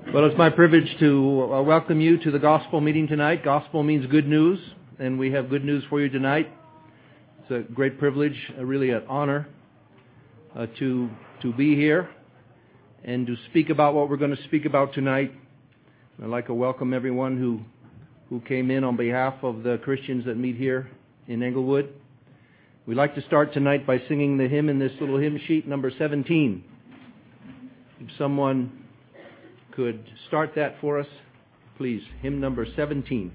Well, it's my privilege to welcome you to the gospel meeting tonight. Gospel means good news, and we have good news for you tonight. It's a great privilege, really an honor to be here and to speak about what we're going to speak about tonight. I'd like to welcome everyone who came in on behalf of the Christians that meet here in Englewood. We'd like to start tonight by singing the hymn in this little hymn sheet, number 17. If someone could start that for us, please. Hymn number 17.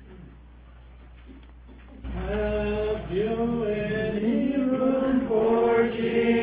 Have you any room for Jesus?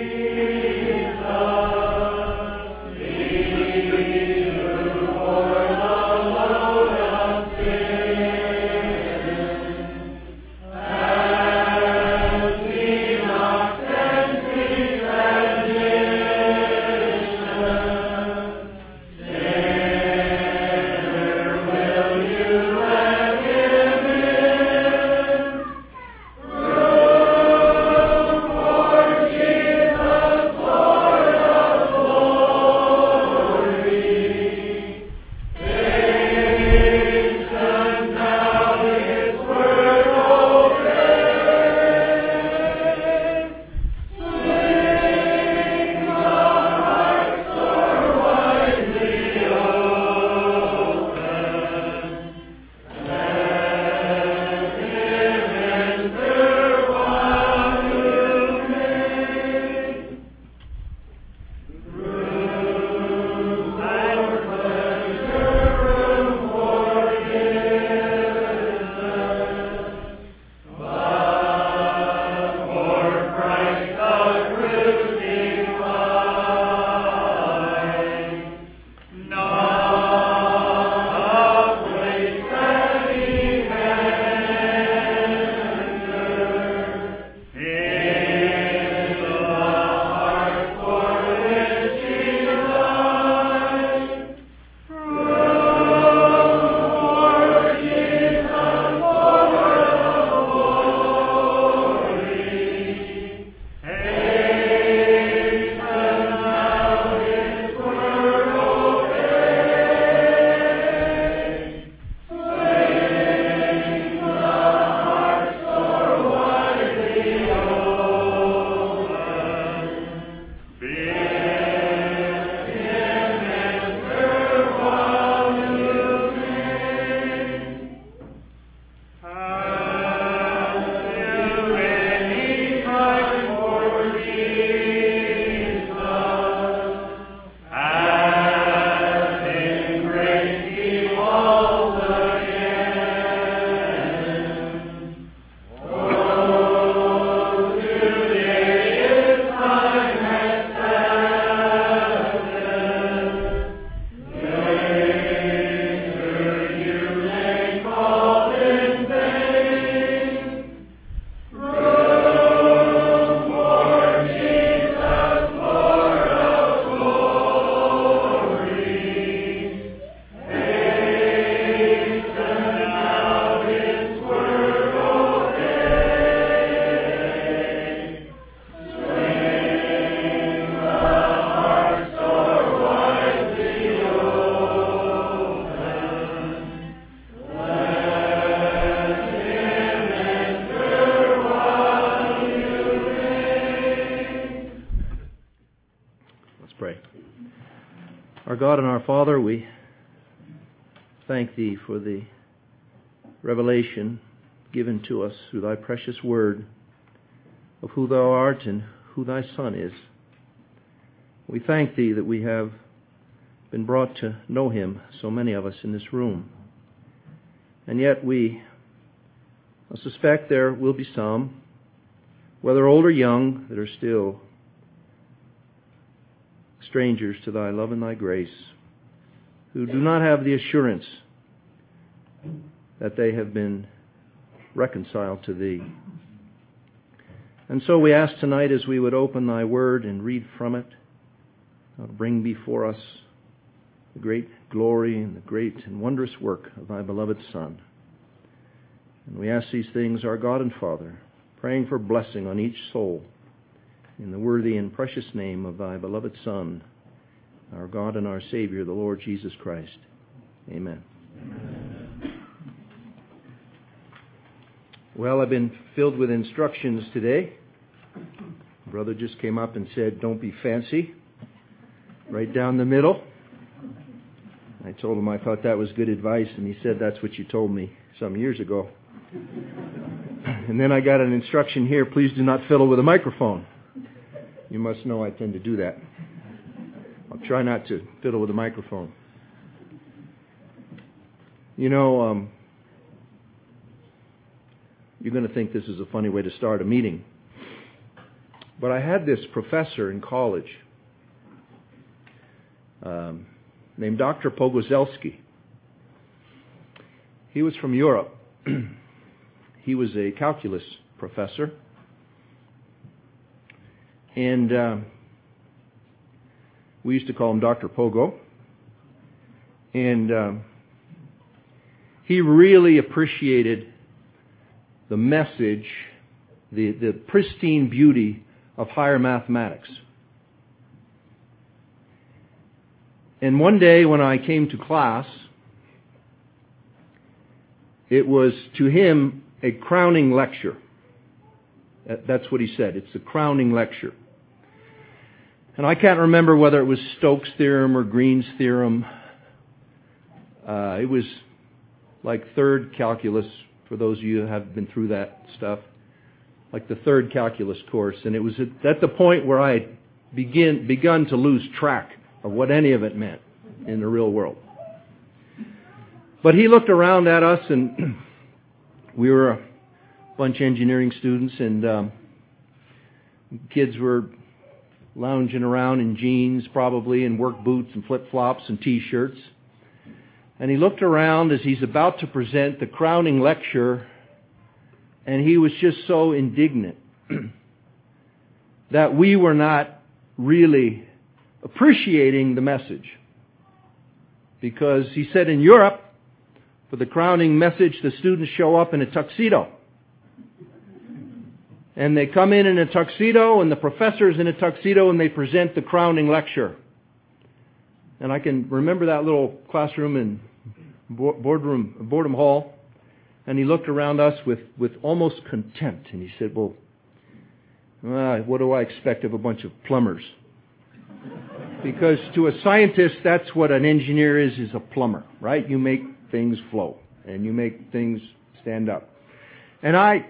Our God and our Father, we thank Thee for the revelation given to us through Thy precious Word of who Thou art and who Thy Son is. We thank Thee that we have been brought to know Him, so many of us in this room. And yet we suspect there will be some, whether old or young, that are still strangers to Thy love and Thy grace, who do not have the assurance that they have been reconciled to Thee. And so we ask tonight, as we would open Thy Word and read from it, bring before us the great glory and the great and wondrous work of Thy beloved Son. And we ask these things, our God and Father, praying for blessing on each soul, in the worthy and precious name of Thy beloved Son, our God and our Savior, the Lord Jesus Christ. Amen. Well, I've been filled with instructions today. Brother just came up and said, don't be fancy. Right down the middle. I told him I thought that was good advice, and he said, that's what you told me some years ago. And then I got an instruction here, please do not fiddle with a microphone. You must know I tend to do that. I'll try not to fiddle with a microphone. You know, you're going to think this is a funny way to start a meeting. But I had this professor in college named Dr. Pogorzelski. He was from Europe. He was a calculus professor. And we used to call him Dr. Pogo. And he really appreciated the message, the pristine beauty of higher mathematics. And one day when I came to class, it was to him a crowning lecture. That's what he said. It's a crowning lecture. And I can't remember whether it was Stokes' theorem or Green's theorem. It was like third calculus, for those of you who have been through that stuff, like the third calculus course. And it was at the point where I had begun to lose track of what any of it meant in the real world. But he looked around at us, and we were a bunch of engineering students, and kids were lounging around in jeans, probably, and work boots and flip-flops and T-shirts. And he looked around as he's about to present the crowning lecture, and he was just so indignant that we were not really appreciating the message. Because he said in Europe, for the crowning message, the students show up in a tuxedo. And they come in a tuxedo, and the professor's in a tuxedo, and they present the crowning lecture. And I can remember that little classroom in Boredom Hall. And he looked around us with almost contempt. And he said, well, what do I expect of a bunch of plumbers? Because to a scientist, that's what an engineer is a plumber, right? You make things flow, and you make things stand up. And I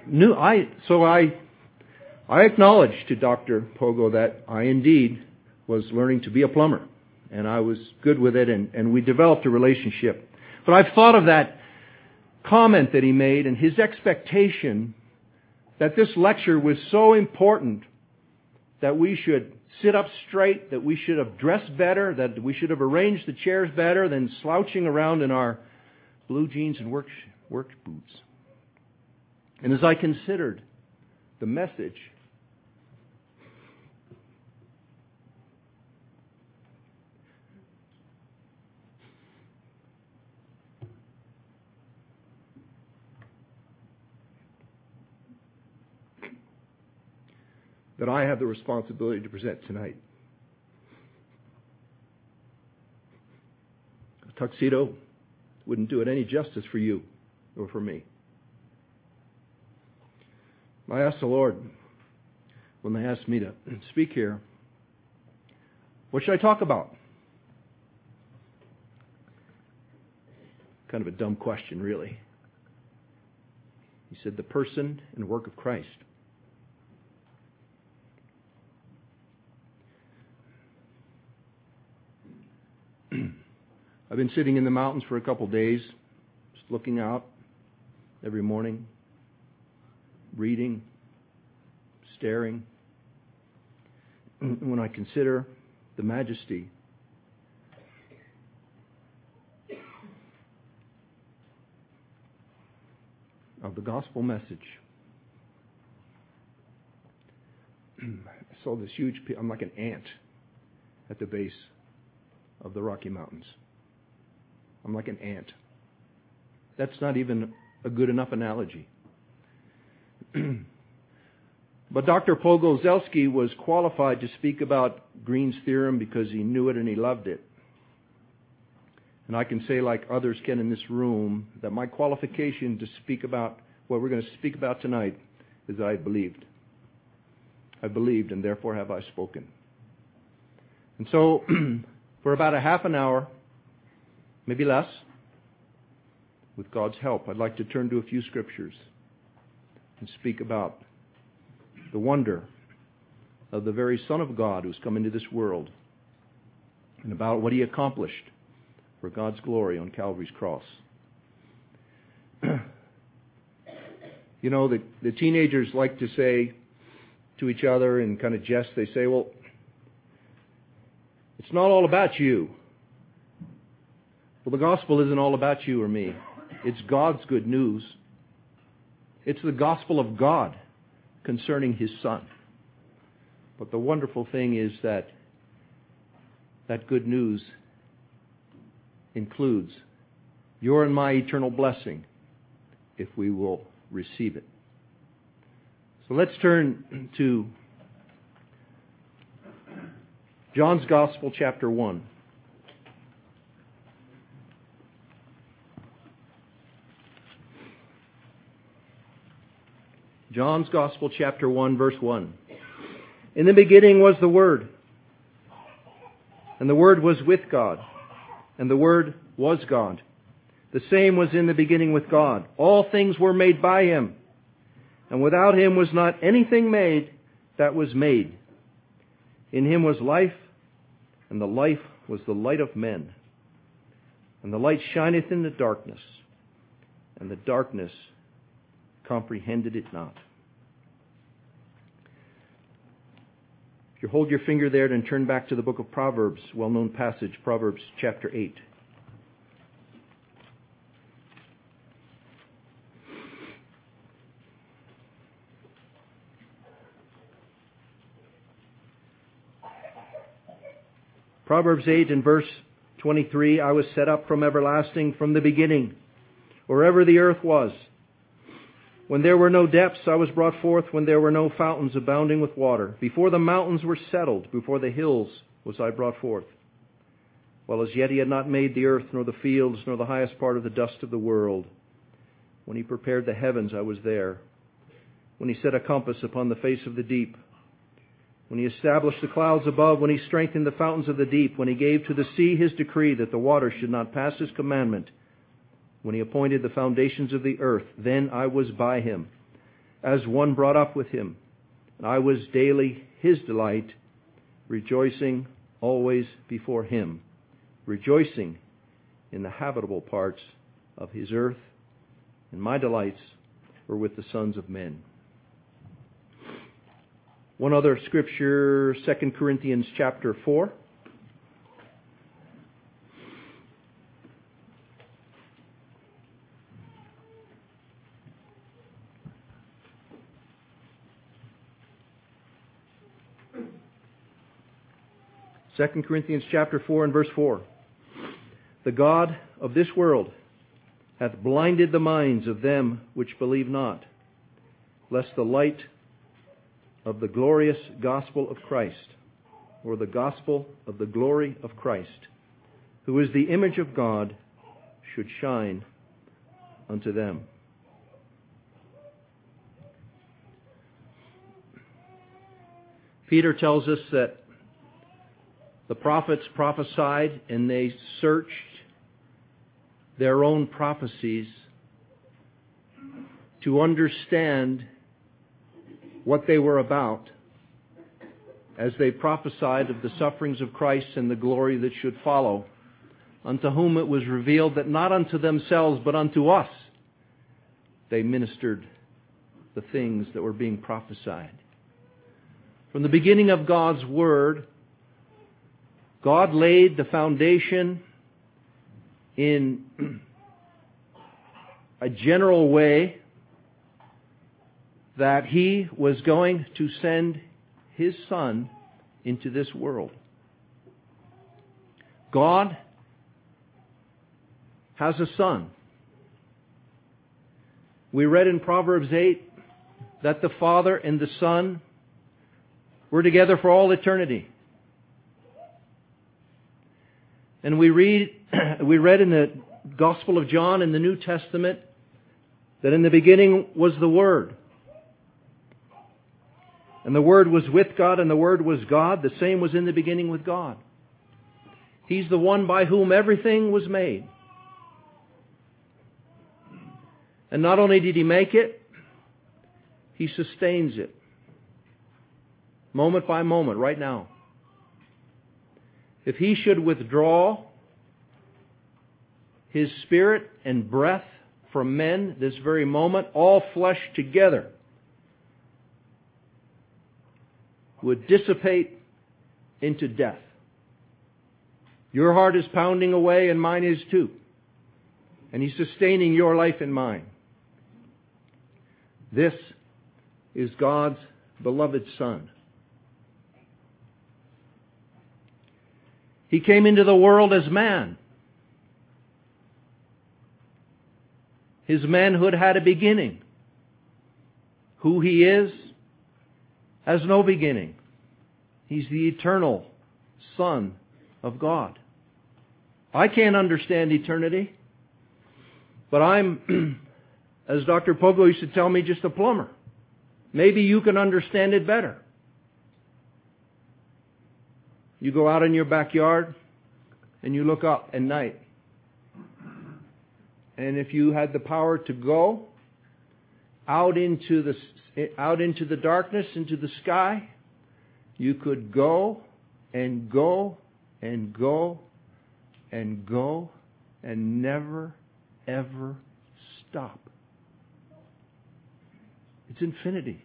acknowledged to Dr. Pogo that I indeed was learning to be a plumber, and I was good with it, and we developed a relationship. But I've thought of that comment that he made and his expectation that this lecture was so important that we should sit up straight, that we should have dressed better, that we should have arranged the chairs better than slouching around in our blue jeans and work boots. And as I considered the message, that I have the responsibility to present tonight. A tuxedo wouldn't do it any justice for you or for me. I asked the Lord, when they asked me to speak here, what should I talk about? Kind of a dumb question, really. He said, the person and work of Christ. I've been sitting in the mountains for a couple days, just looking out every morning, reading, staring. When I consider the majesty of the gospel message, I saw this huge, I'm like an ant at the base of the Rocky Mountains. I'm like an ant. That's not even a good enough analogy. But Dr. Pogorzelski was qualified to speak about Green's theorem because he knew it and he loved it. And I can say, like others can in this room, that my qualification to speak about what we're going to speak about tonight is that I believed. I believed, and therefore have I spoken. And so, for about a half an hour, maybe less, with God's help, I'd like to turn to a few scriptures and speak about the wonder of the very Son of God who's come into this world and about what He accomplished for God's glory on Calvary's cross. You know, the teenagers like to say to each other in kind of jest, they say, well, it's not all about you. Well, the gospel isn't all about you or me. It's God's good news. It's the gospel of God concerning His Son. But the wonderful thing is that that good news includes your and my eternal blessing if we will receive it. So let's turn to John's Gospel, chapter 1. John's Gospel, chapter 1, verse 1. In the beginning was the Word, and the Word was with God, and the Word was God. The same was in the beginning with God. All things were made by Him, and without Him was not anything made that was made. In Him was life, and the life was the light of men. And the light shineth in the darkness, and the darkness comprehended it not. If you hold your finger there and turn back to the book of Proverbs, well-known passage, Proverbs chapter 8. Proverbs 8 and verse 23, I was set up from everlasting, from the beginning, wherever the earth was. When there were no depths, I was brought forth, when there were no fountains abounding with water. Before the mountains were settled, before the hills was I brought forth. While as yet He had not made the earth, nor the fields, nor the highest part of the dust of the world. When He prepared the heavens, I was there. When He set a compass upon the face of the deep. When He established the clouds above, when He strengthened the fountains of the deep, when He gave to the sea His decree that the waters should not pass His commandment, when He appointed the foundations of the earth, then I was by Him, as one brought up with Him. And I was daily His delight, rejoicing always before Him, rejoicing in the habitable parts of His earth, and my delights were with the sons of men. One other scripture, 2 Corinthians chapter 4. Second Corinthians chapter 4 and verse 4. The God of this world hath blinded the minds of them which believe not, lest the light of the glorious gospel of Christ, or the gospel of the glory of Christ, who is the image of God, should shine unto them. Peter tells us that the prophets prophesied and they searched their own prophecies to understand what they were about as they prophesied of the sufferings of Christ and the glory that should follow, unto whom it was revealed that not unto themselves but unto us they ministered the things that were being prophesied. From the beginning of God's Word, God laid the foundation in a general way that He was going to send His Son into this world. God has a Son. We read in Proverbs 8 that the Father and the Son were together for all eternity. And we read in the Gospel of John in the New Testament that in the beginning was the Word. And the Word was with God, and the Word was God. The same was in the beginning with God. He's the one by whom everything was made. And not only did He make it, He sustains it. Moment by moment, right now. If He should withdraw His Spirit and breath from men this very moment, all flesh together would dissipate into death. Your heart is pounding away and mine is too. And He's sustaining your life and mine. This is God's beloved Son. He came into the world as man. His manhood had a beginning. Who He is has no beginning. He's the eternal Son of God. I can't understand eternity, but I'm, as Dr. Pogo used to tell me, just a plumber. Maybe you can understand it better. You go out in your backyard and you look up at night. And if you had the power to go out into the darkness, into the sky, you could go and go and go and go and never, ever stop. It's infinity.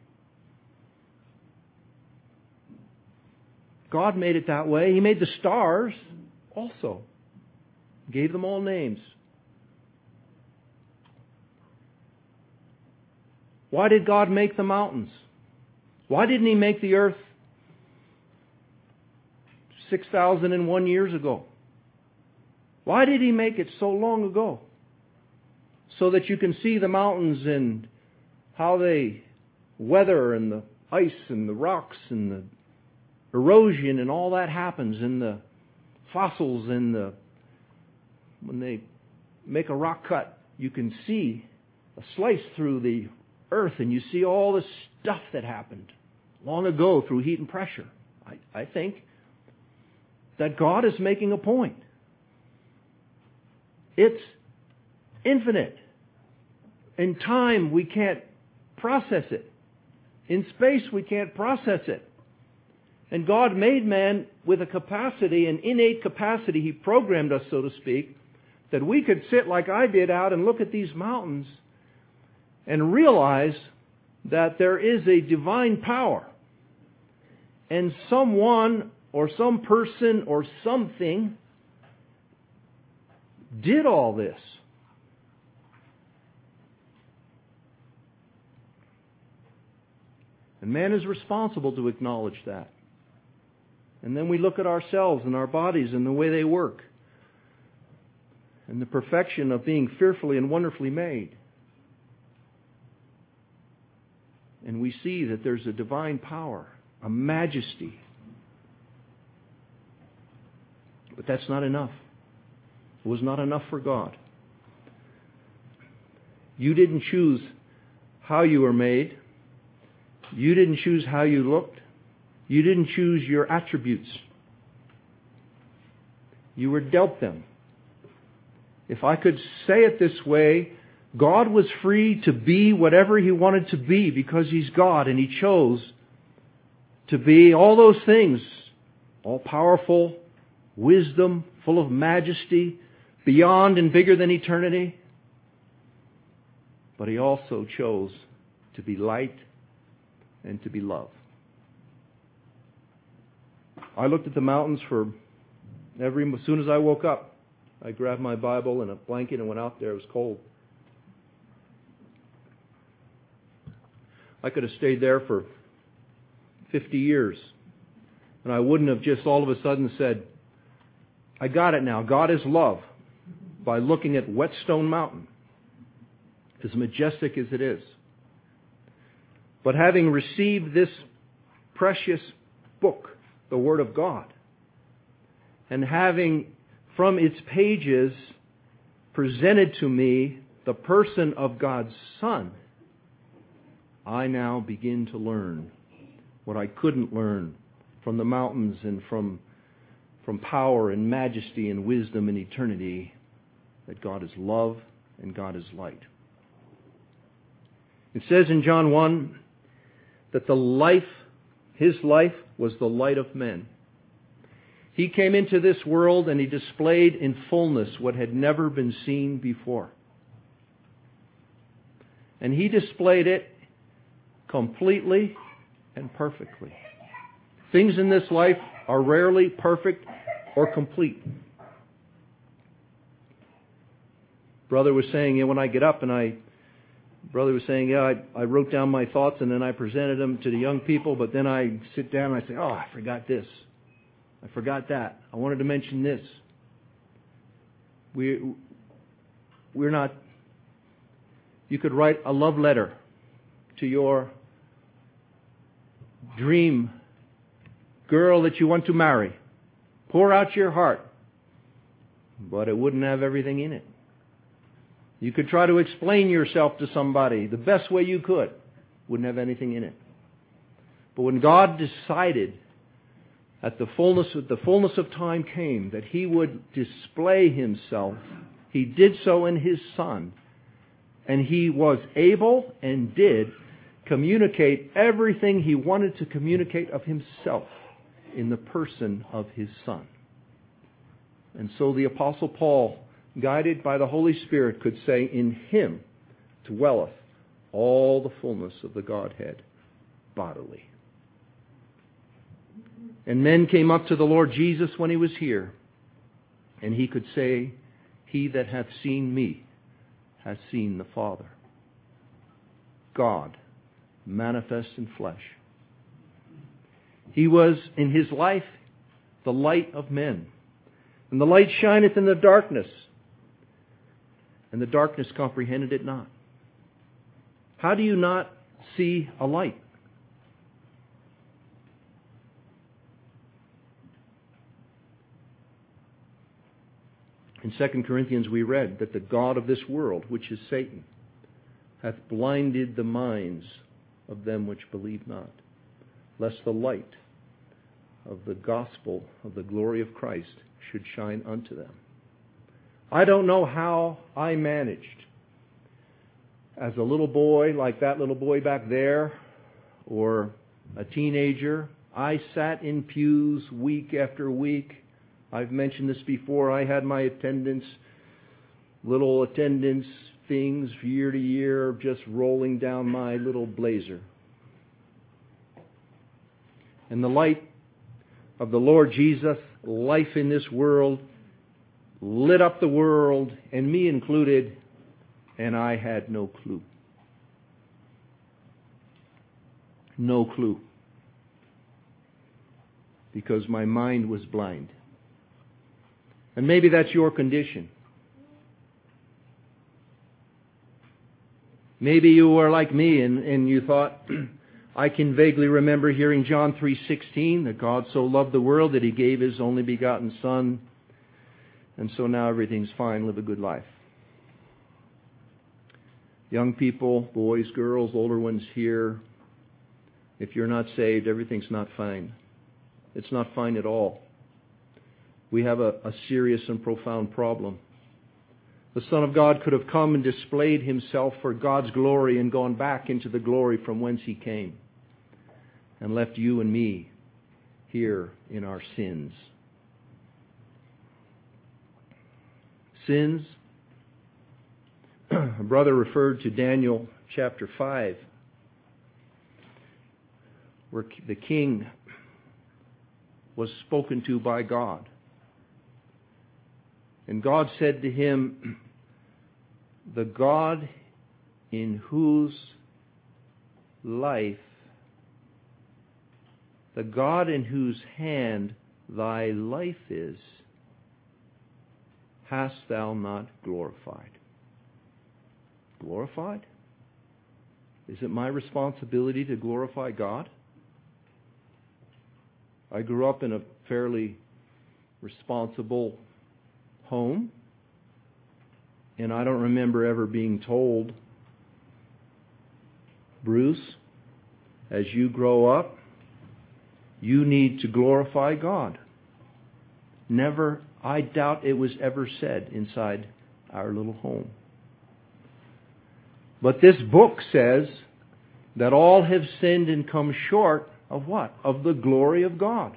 God made it that way. He made the stars also. Gave them all names. Why did God make the mountains? Why didn't He make the earth 6,001 years ago? Why did He make it so long ago? So that you can see the mountains and how they weather and the ice and the rocks and the erosion and all that happens and the fossils and when they make a rock cut, you can see a slice through the earth and you see all the stuff that happened long ago through heat and pressure. I think that God is making a point. It's infinite. In time, we can't process it. In space, we can't process it. And God made man with a capacity, an innate capacity. He programmed us, so to speak, that we could sit like I did out and look at these mountains and realize that there is a divine power. And someone or some person or something did all this. And man is responsible to acknowledge that. And then we look at ourselves and our bodies and the way they work. And the perfection of being fearfully and wonderfully made. And we see that there's a divine power, a majesty. But that's not enough. It was not enough for God. You didn't choose how you were made. You didn't choose how you looked. You didn't choose your attributes. You were dealt them. If I could say it this way, God was free to be whatever He wanted to be because He's God and He chose to be all those things. All powerful, wisdom, full of majesty, beyond and bigger than eternity. But He also chose to be light and to be love. I looked at the mountains as soon as I woke up. I grabbed my Bible and a blanket and went out there. It was cold. I could have stayed there for 50 years. And I wouldn't have just all of a sudden said, I got it now. God is love. By looking at Whetstone Mountain. As majestic as it is. But having received this precious book, the Word of God, and having from its pages presented to me the person of God's Son, I now begin to learn what I couldn't learn from the mountains and from power and majesty and wisdom and eternity, that God is love and God is light. It says in John 1 that His life was the light of men. He came into this world and He displayed in fullness what had never been seen before. And He displayed it completely and perfectly. Things in this life are rarely perfect or complete. Brother was saying, when I get up and I wrote down my thoughts and then I presented them to the young people, but then I sit down and I say, I forgot this. I forgot that. I wanted to mention this. We're not... You could write a love letter to your dream girl that you want to marry. Pour out your heart. But it wouldn't have everything in it. You could try to explain yourself to somebody the best way you could. Wouldn't have anything in it. But when God decided at the fullness of time came that He would display Himself, He did so in His Son. And He was able and did communicate everything He wanted to communicate of Himself in the person of His Son. And so the Apostle Paul, guided by the Holy Spirit, could say, in Him dwelleth all the fullness of the Godhead bodily. And men came up to the Lord Jesus when He was here, and he could say, He that hath seen me hath seen the Father. God manifest in flesh. He was in His life the light of men. And the light shineth in the darkness, and the darkness comprehended it not. How do you not see a light? In 2 Corinthians we read that the God of this world, which is Satan, hath blinded the minds of them which believe not, lest the light of the gospel of the glory of Christ should shine unto them. I don't know how I managed as a little boy, like that little boy back there, or a teenager. I sat in pews week after week. I've mentioned this before. I had my little attendance things year to year, just rolling down my little blazer. And the light of the Lord Jesus, life in this world, lit up the world, and me included, and I had no clue. No clue. Because my mind was blind. And maybe that's your condition. Maybe you were like me and you thought, I can vaguely remember hearing John 3:16, that God so loved the world that He gave His only begotten Son, and so now everything's fine, live a good life. Young people, boys, girls, older ones here, if you're not saved, everything's not fine. It's not fine at all. We have a serious and profound problem. The Son of God could have come and displayed Himself for God's glory and gone back into the glory from whence He came, and left you and me here in our sins. Sins. A brother referred to Daniel chapter 5, where the king was spoken to by God. And God said to him, the God in whose life, the God in whose hand thy life is, hast thou not glorified? Glorified? Is it my responsibility to glorify God? I grew up in a fairly responsible home. And I don't remember ever being told, Bruce, as you grow up, you need to glorify God. Never, I doubt it was ever said inside our little home. But this book says that all have sinned and come short of what? Of the glory of God.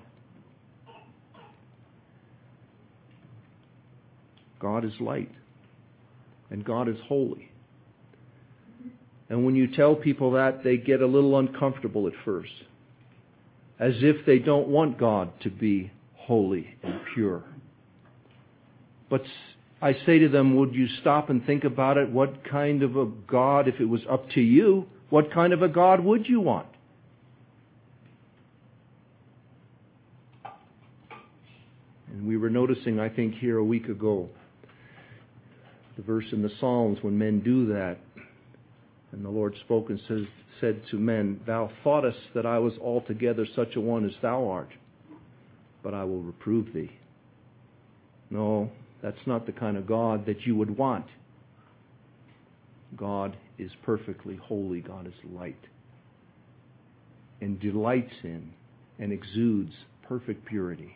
God is light. And God is holy. And when you tell people that, they get a little uncomfortable at first. As if they don't want God to be holy and pure. But I say to them, would you stop and think about it? What kind of a God, if it was up to you, what kind of a God would you want? And we were noticing, I think, here a week ago, the verse in the Psalms when men do that. And the Lord spoke and said to men, Thou thoughtest that I was altogether such a one as thou art, but I will reprove thee. No, that's not the kind of God that you would want. God is perfectly holy. God is light. And delights in and exudes perfect purity.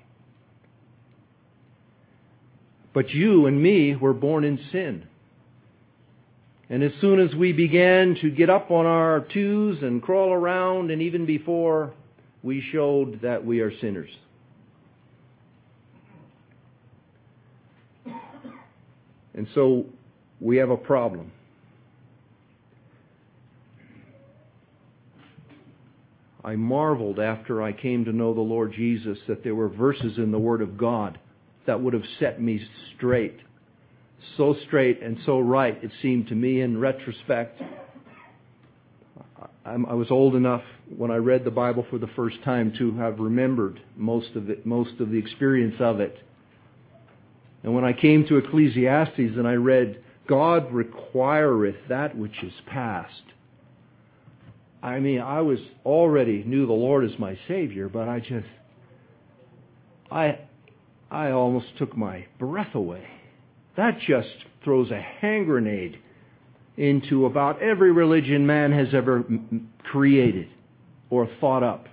But you and me were born in sin. And as soon as we began to get up on our twos and crawl around, and even before, we showed that we are sinners. And so we have a problem. I marveled after I came to know the Lord Jesus that there were verses in the Word of God that would have set me straight. So straight and so right, it seemed to me in retrospect. I was old enough when I read the Bible for the first time to have remembered most of the experience of it. And when I came to Ecclesiastes and I read, God requireth that which is past. I mean, I was already knew the Lord as my Savior, but I almost took my breath away. That just throws a hand grenade into about every religion man has ever created or thought up.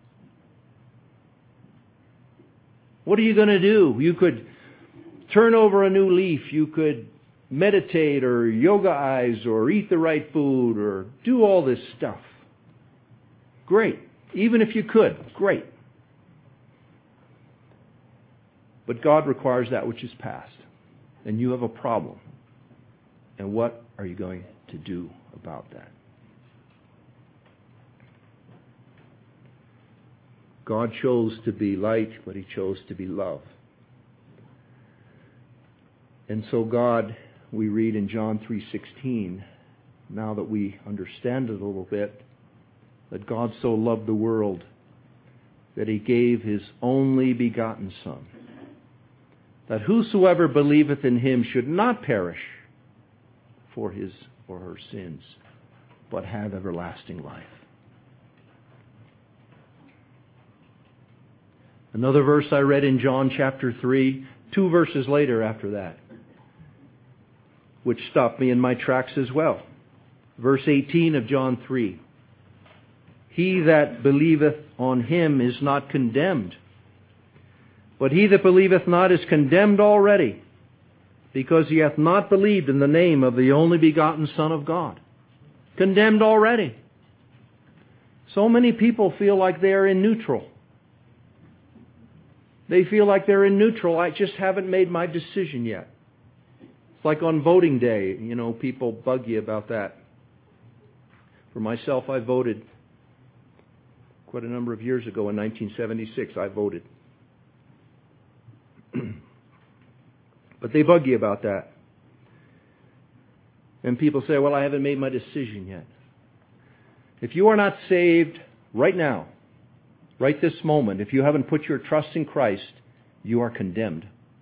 What are you going to do? You could turn over a new leaf. You could meditate or yoga-ize or eat the right food or do all this stuff. Great. Even if you could, great. But God requires that which is past. And you have a problem. And what are you going to do about that? God chose to be light, but He chose to be love. And so God, we read in John 3:16, now that we understand it a little bit, that God so loved the world that He gave His only begotten Son, that whosoever believeth in Him should not perish for his or her sins, but have everlasting life. Another verse I read in John chapter 3, 2 verses later after that, which stopped me in my tracks as well. Verse 18 of John 3. He that believeth on Him is not condemned, but he that believeth not is condemned already, because he hath not believed in the name of the only begotten Son of God. Condemned already. So many people feel like they are in neutral. They feel like they're in neutral. I just haven't made my decision yet. It's like on voting day, people bug you about that. For myself, I voted quite a number of years ago in 1976. I voted. But they bug you about that. And people say, well, I haven't made my decision yet. If you are not saved right now, right this moment, if you haven't put your trust in Christ, you are condemned.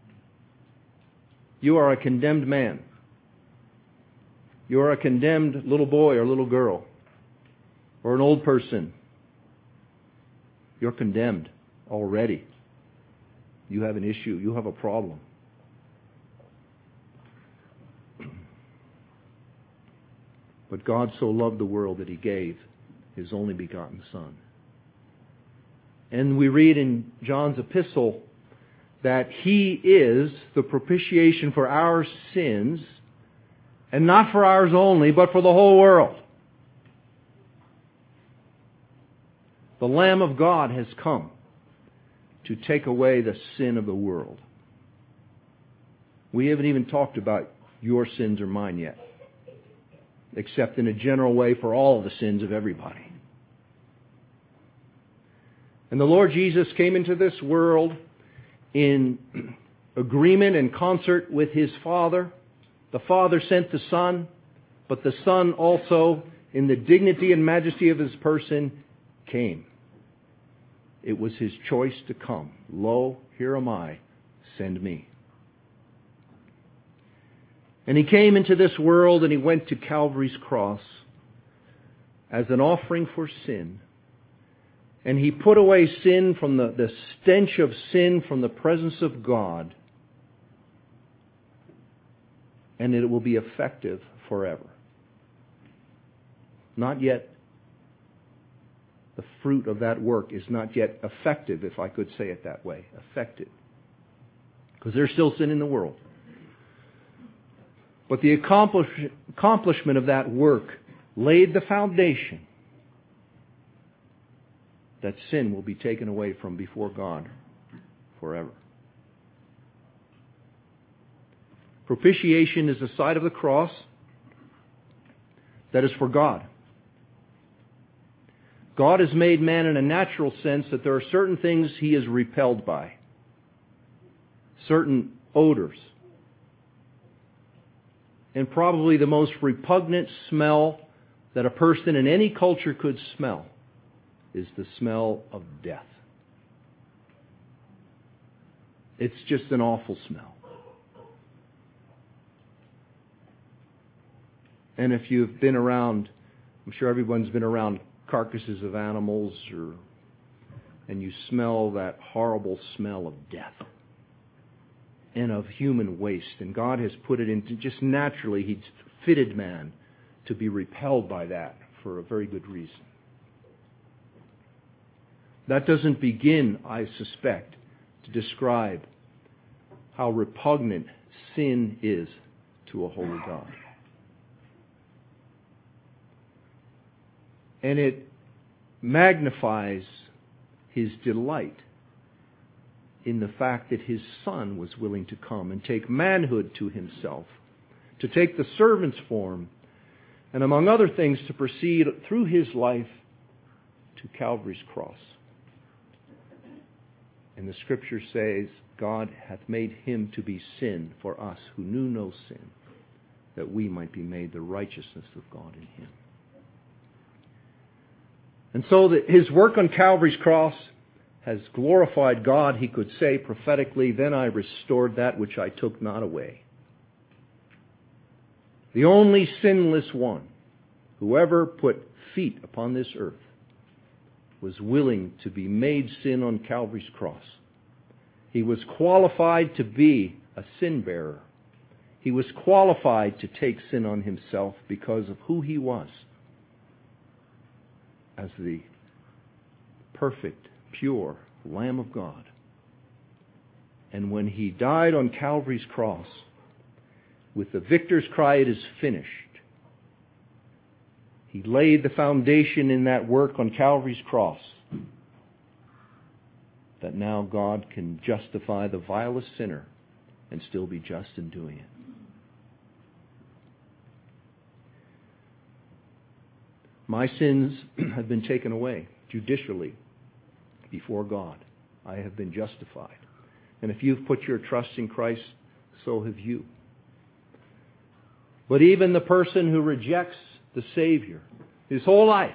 You are a condemned man. You are a condemned little boy or little girl or an old person. You're condemned already. You have an issue. You have a problem. But God so loved the world that He gave His only begotten Son. And we read in John's epistle that He is the propitiation for our sins, and not for ours only, but for the whole world. The Lamb of God has come to take away the sin of the world. We haven't even talked about your sins or mine yet, except in a general way for all of the sins of everybody. And the Lord Jesus came into this world in agreement and concert with His Father. The Father sent the Son, but the Son also, in the dignity and majesty of His person, came. It was His choice to come. Lo, here am I, send me. And He came into this world and He went to Calvary's cross as an offering for sin. And He put away sin from the stench of sin from the presence of God. And it will be effective forever. Not yet. The fruit of that work is not yet effective, if I could say it that way. Effective. Because there's still sin in the world. But the accomplishment of that work laid the foundation that sin will be taken away from before God forever. Propitiation is the side of the cross that is for God. God has made man in a natural sense that there are certain things He is repelled by. Certain odors. And probably the most repugnant smell that a person in any culture could smell is the smell of death. It's just an awful smell. And if you've been around, I'm sure everyone's been around carcasses of animals, and you smell that horrible smell of death and of human waste. And God has put it into, just naturally, He's fitted man to be repelled by that for a very good reason. That doesn't begin, I suspect, to describe how repugnant sin is to a holy God. And it magnifies His delight in the fact that His Son was willing to come and take manhood to Himself, to take the servant's form, and among other things to proceed through His life to Calvary's cross. And the Scripture says, God hath made Him to be sin for us who knew no sin, that we might be made the righteousness of God in Him. And so His work on Calvary's cross has glorified God. He could say prophetically, then I restored that which I took not away. The only sinless one who ever put feet upon this earth was willing to be made sin on Calvary's cross. He was qualified to be a sin bearer. He was qualified to take sin on Himself because of who He was as the perfect, pure Lamb of God. And when He died on Calvary's cross, with the victor's cry, it is finished, He laid the foundation in that work on Calvary's cross that now God can justify the vilest sinner and still be just in doing it. My sins have been taken away judicially before God. I have been justified. And if you've put your trust in Christ, so have you. But even the person who rejects the Savior his whole life,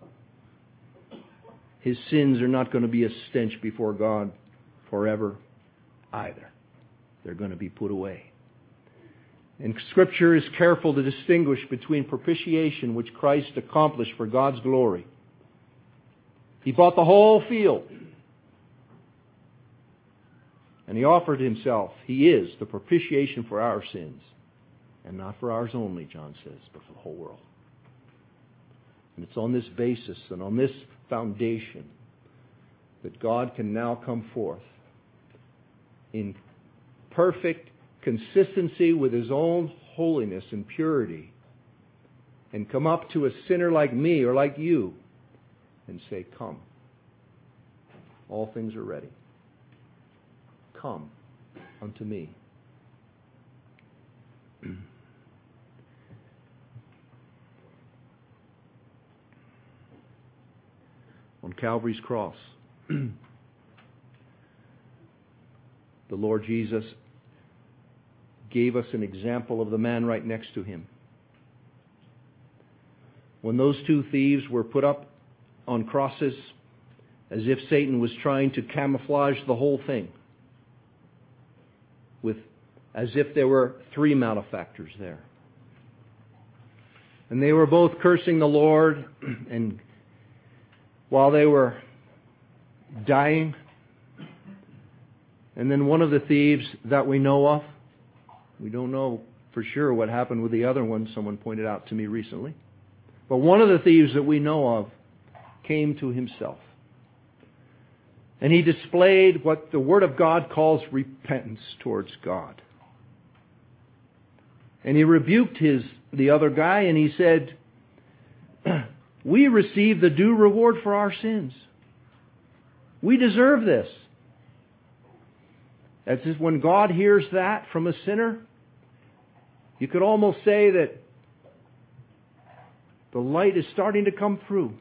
his sins are not going to be a stench before God forever either. They're going to be put away. And Scripture is careful to distinguish between propitiation, which Christ accomplished for God's glory. He bought the whole field. And He offered Himself. He is the propitiation for our sins. And not for ours only, John says, but for the whole world. And it's on this basis and on this foundation that God can now come forth in perfect consistency with His own holiness and purity and come up to a sinner like me or like you and say, "Come. All things are ready. Come unto me." On Calvary's cross, the Lord Jesus gave us an example of the man right next to Him. When those two thieves were put up on crosses, as if Satan was trying to camouflage the whole thing, as if there were three malefactors there. And they were both cursing the Lord, and while they were dying, and then one of the thieves that we know of, we don't know for sure what happened with the other one, someone pointed out to me recently, but one of the thieves that we know of came to himself. And he displayed what the Word of God calls repentance towards God. And he rebuked the other guy, and he said, "We receive the due reward for our sins. We deserve this." As if when God hears that from a sinner, you could almost say that the light is starting to come through.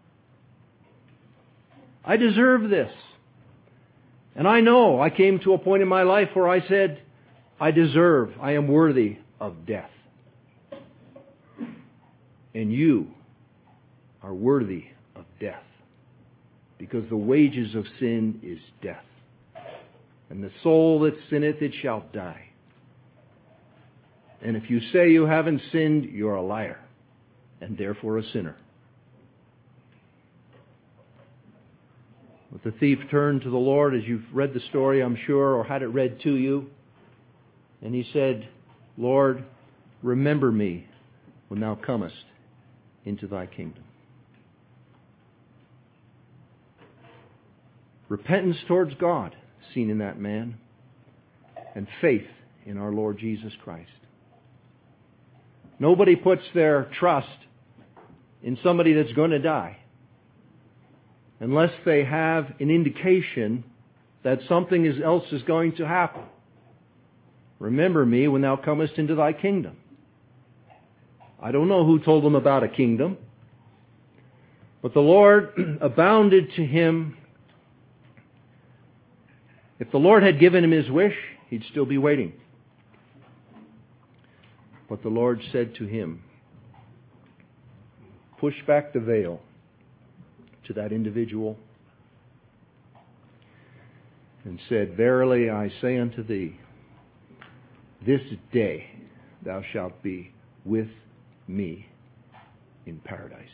I deserve this. And I know I came to a point in my life where I said, I am worthy of death. And you are worthy of death. Because the wages of sin is death. And the soul that sinneth, it shall die. And if you say you haven't sinned, you're a liar. And therefore a sinner. But the thief turned to the Lord, as you've read the story, I'm sure, or had it read to you. And he said, "Lord, remember me when thou comest into thy kingdom." Repentance towards God, seen in that man, and faith in our Lord Jesus Christ. Nobody puts their trust in somebody that's going to die unless they have an indication that something else is going to happen. Remember me when thou comest into thy kingdom. I don't know who told him about a kingdom, but the Lord abounded to him. If the Lord had given him his wish, he'd still be waiting. But the Lord said to him, push back the veil to that individual and said, "Verily I say unto thee, this day thou shalt be with me in paradise."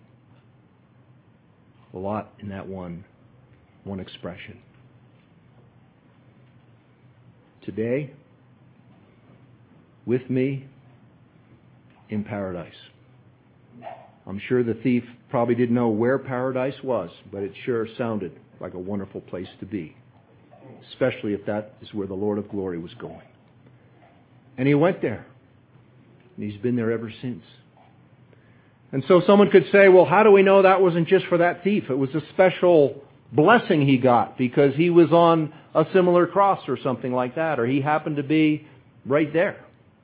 A lot in that one expression. Today, with me in paradise. I'm sure the thief probably didn't know where paradise was, but it sure sounded like a wonderful place to be, especially if that is where the Lord of glory was going. And he went there, and he's been there ever since. And so someone could say, well, how do we know that wasn't just for that thief? It was a special blessing he got because he was on a similar cross or something like that, or he happened to be right there.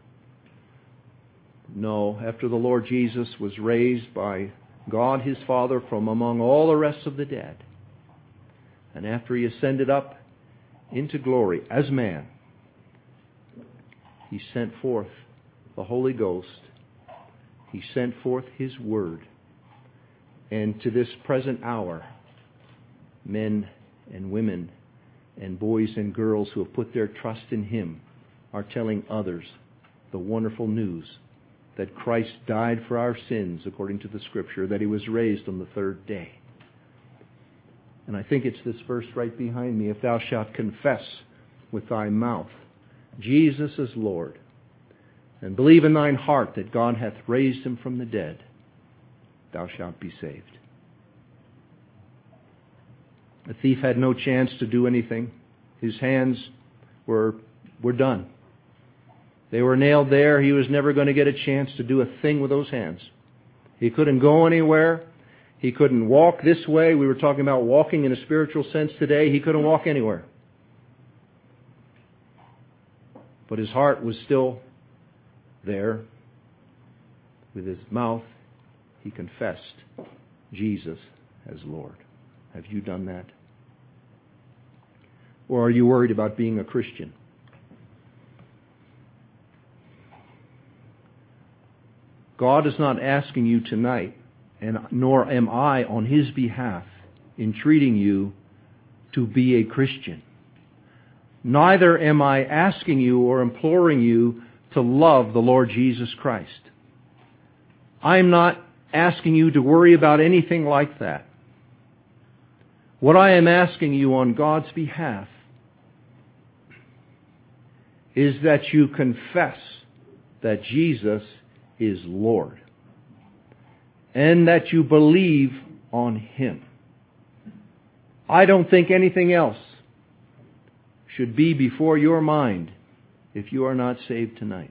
No, after the Lord Jesus was raised by God his Father from among all the rest of the dead, and after he ascended up into glory as man, he sent forth the Holy Ghost. He sent forth his Word. And to this present hour, men and women and boys and girls who have put their trust in him are telling others the wonderful news that Christ died for our sins, according to the Scripture, that he was raised on the third day. And I think it's this verse right behind me. If thou shalt confess with thy mouth Jesus is Lord, and believe in thine heart that God hath raised him from the dead, thou shalt be saved. The thief had no chance to do anything. His hands were done. They were nailed there. He was never going to get a chance to do a thing with those hands. He couldn't go anywhere. He couldn't walk this way. We were talking about walking in a spiritual sense today. He couldn't walk anywhere. But his heart was still there. With his mouth, he confessed Jesus as Lord. Have you done that? Or are you worried about being a Christian? God is not asking you tonight, and nor am I on His behalf, entreating you to be a Christian. Neither am I asking you or imploring you to love the Lord Jesus Christ. I'm not asking you to worry about anything like that. What I am asking you on God's behalf is that you confess that Jesus is Lord and that you believe on Him. I don't think anything else should be before your mind if you are not saved tonight.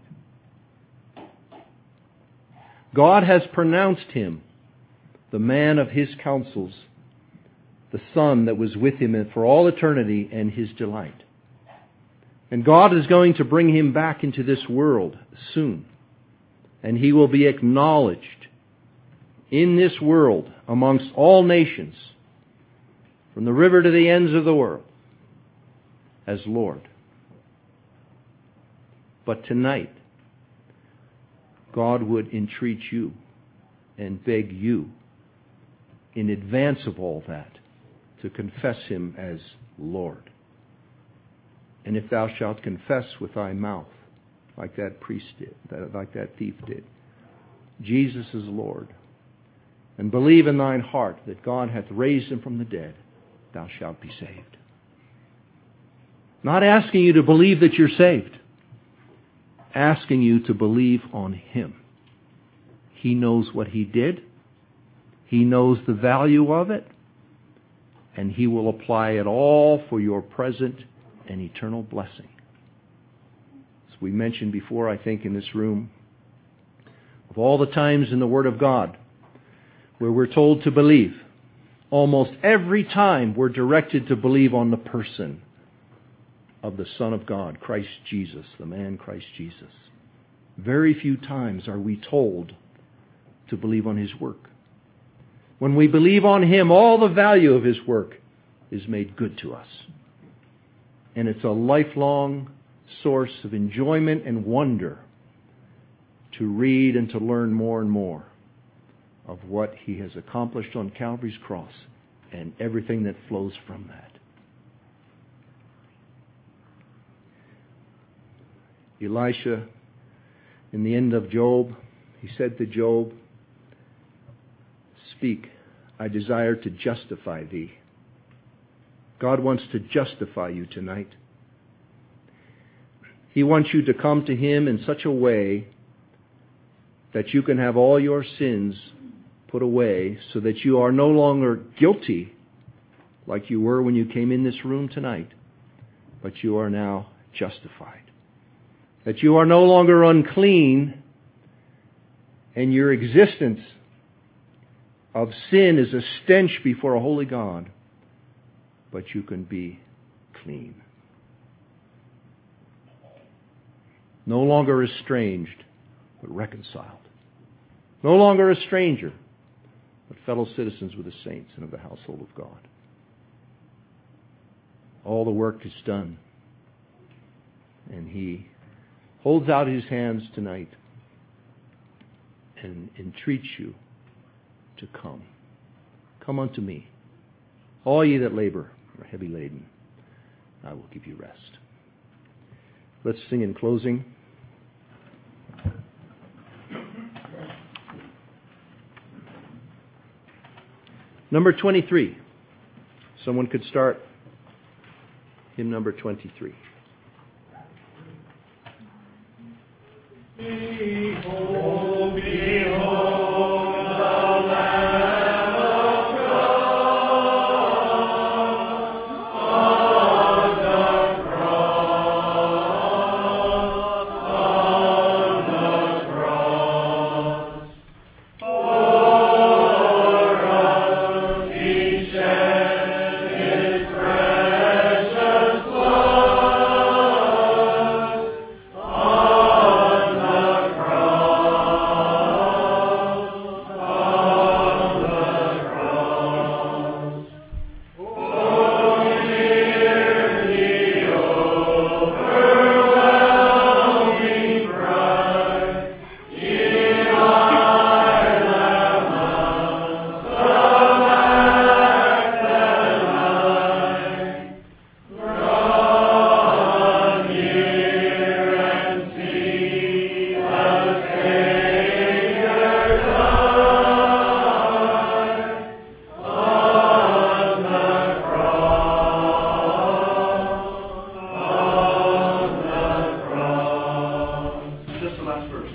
God has pronounced Him the man of His counsels, the Son that was with Him for all eternity and His delight. And God is going to bring Him back into this world soon. And He will be acknowledged in this world amongst all nations, from the river to the ends of the world, as Lord. But tonight, God would entreat you and beg you, in advance of all that, to confess Him as Lord. And if thou shalt confess with thy mouth, like that priest did, like that thief did, Jesus is Lord, and believe in thine heart that God hath raised Him from the dead, thou shalt be saved. Not asking you to believe that you're saved, asking you to believe on Him. He knows what He did. He knows the value of it. And He will apply it all for your present and eternal blessing. As we mentioned before, I think, in this room, of all the times in the Word of God where we're told to believe, almost every time we're directed to believe on the person of the Son of God, Christ Jesus, the man Christ Jesus. Very few times are we told to believe on His work. When we believe on Him, all the value of His work is made good to us. And it's a lifelong source of enjoyment and wonder to read and to learn more and more of what He has accomplished on Calvary's cross and everything that flows from that. Elisha, in the end of Job, he said to Job, "Speak, I desire to justify thee." God wants to justify you tonight. He wants you to come to Him in such a way that you can have all your sins put away so that you are no longer guilty like you were when you came in this room tonight, but you are now justified. That you are no longer unclean and your existence of sin is a stench before a holy God, but you can be clean. No longer estranged, but reconciled. No longer a stranger, but fellow citizens with the saints and of the household of God. All the work is done. And He holds out His hands tonight and entreats you to come. Come unto me, all ye that labor are heavy laden. I will give you rest. Let's sing in closing. Number 23. Someone could start hymn number 23. Behold, behold, the Lamb. the last verse.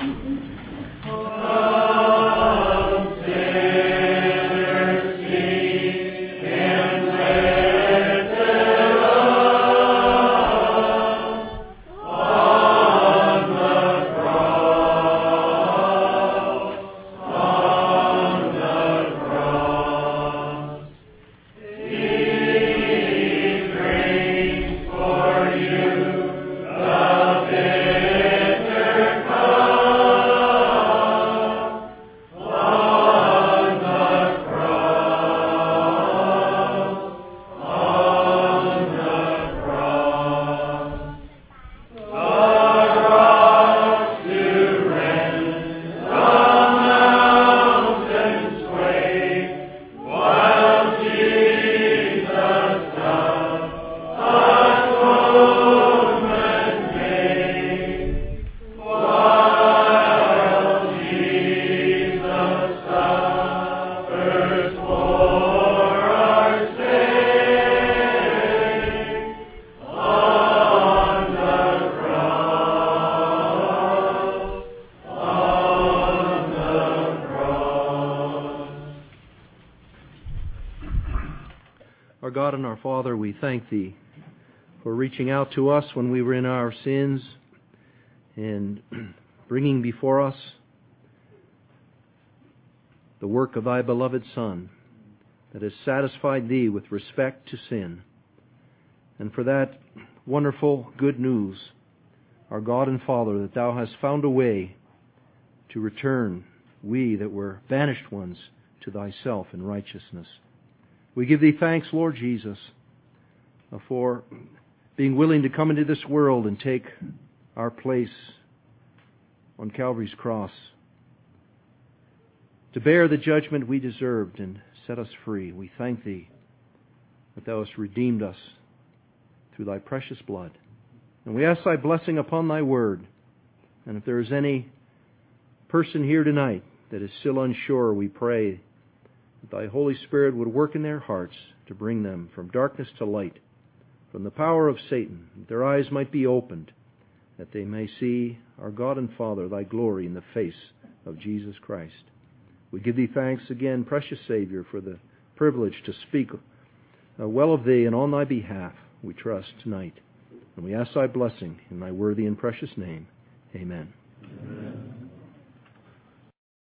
Our God and our Father, we thank Thee for reaching out to us when we were in our sins and bringing before us the work of Thy beloved Son that has satisfied Thee with respect to sin. And for that wonderful good news, our God and Father, that Thou hast found a way to return we that were banished ones to Thyself in righteousness. We give Thee thanks, Lord Jesus, for being willing to come into this world and take our place on Calvary's cross, to bear the judgment we deserved and set us free. We thank Thee that Thou hast redeemed us through Thy precious blood. And we ask Thy blessing upon Thy word. And if there is any person here tonight that is still unsure, we pray that Thy Holy Spirit would work in their hearts to bring them from darkness to light, from the power of Satan, that their eyes might be opened, that they may see our God and Father, Thy glory in the face of Jesus Christ. We give Thee thanks again, precious Savior, for the privilege to speak well of Thee and on Thy behalf, we trust tonight. And we ask Thy blessing in Thy worthy and precious name. Amen. Amen.